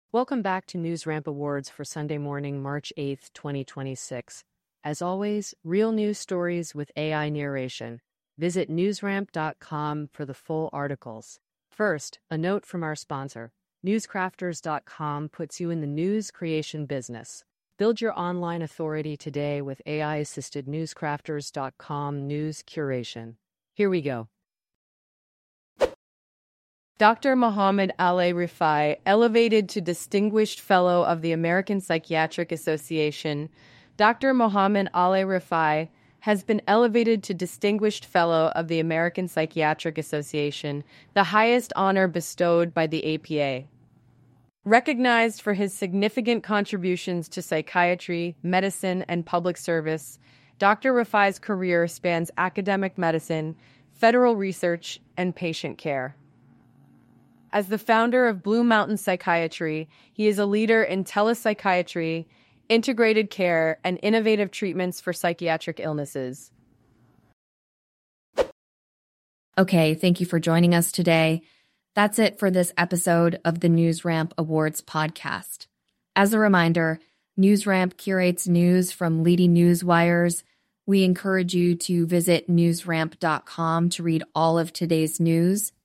Welcome back to NewsRamp Awards for Sunday morning, March 8th, 2026. As always, real news stories with AI narration. Visit newsramp.com for the full articles. First, a note from our sponsor. Newscrafters.com puts you in the news creation business. Build your online authority today with AI-assisted newscrafters.com news curation. Here we go. Dr. Mohammed Ali Rifai, elevated to Distinguished Fellow of the American Psychiatric Association. Dr. Mohammed Ali Rifai has been elevated to Distinguished Fellow of the American Psychiatric Association, the highest honor bestowed by the APA. Recognized for his significant contributions to psychiatry, medicine, and public service, Dr. Rifai's career spans academic medicine, federal research, and patient care. As the founder of Blue Mountain Psychiatry, he is a leader in telepsychiatry, integrated care, and innovative treatments for psychiatric illnesses. Okay, thank you for joining us today. That's it for this episode of the NewsRamp Awards podcast. As a reminder, NewsRamp curates news from leading news wires. We encourage you to visit newsramp.com to read all of today's news.